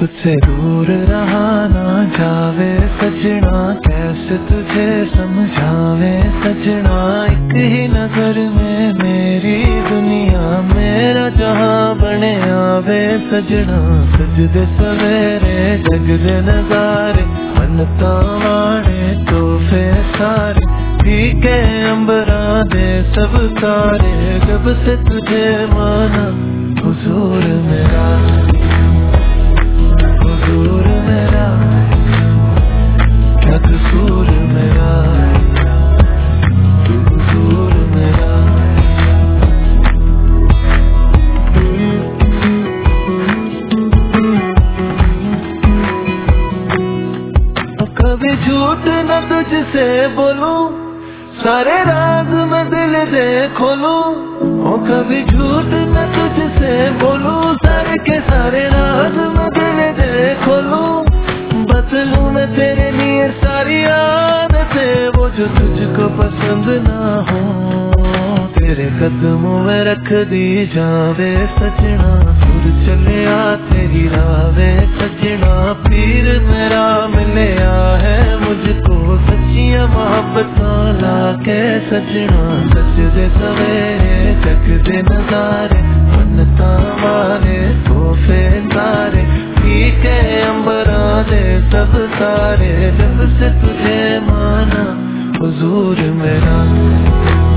तुझसे दूर रहा ना जावे सजना, कैसे तुझे समझावे सजना। एक ही नजर में मेरी दुनिया, मेरा जहां बने आवे सजना। सजदे सवेरे जगदे नजारे, मनता वाड़े तोहफे सारे। ठीक है अंबरा दे सब तारे, जब से तुझे माना हुजूर मेरा, हुजूर मेरा। क्या कसूर मेरा, तू हुजूर मेरा। कभी झूठ न तुझसे बोलूं, सारे राज मैं दिल दे खोलूं। ओ कभी झूठ न तुझसे बोलूं, सारे के सारे राज मैं दिल दे खोलूं। बदलूं मैं तेरे लिए सारी आदतें, वो जो तुझको पसंद ना हो। तेरे कदमों में रख दी जावे सजना, सुर चले आ तेरी रावे सजना। पीर मेरा मिलया है मुझको, सच्चियां मोहब्बतां लाके सजना। सजदे सवेरे जगदे नजारे, मन्नतां वाले तोहफे सारे। ठीक है अंबरा दे सब तारे, जब से तुझे माना हुजूर मेरा।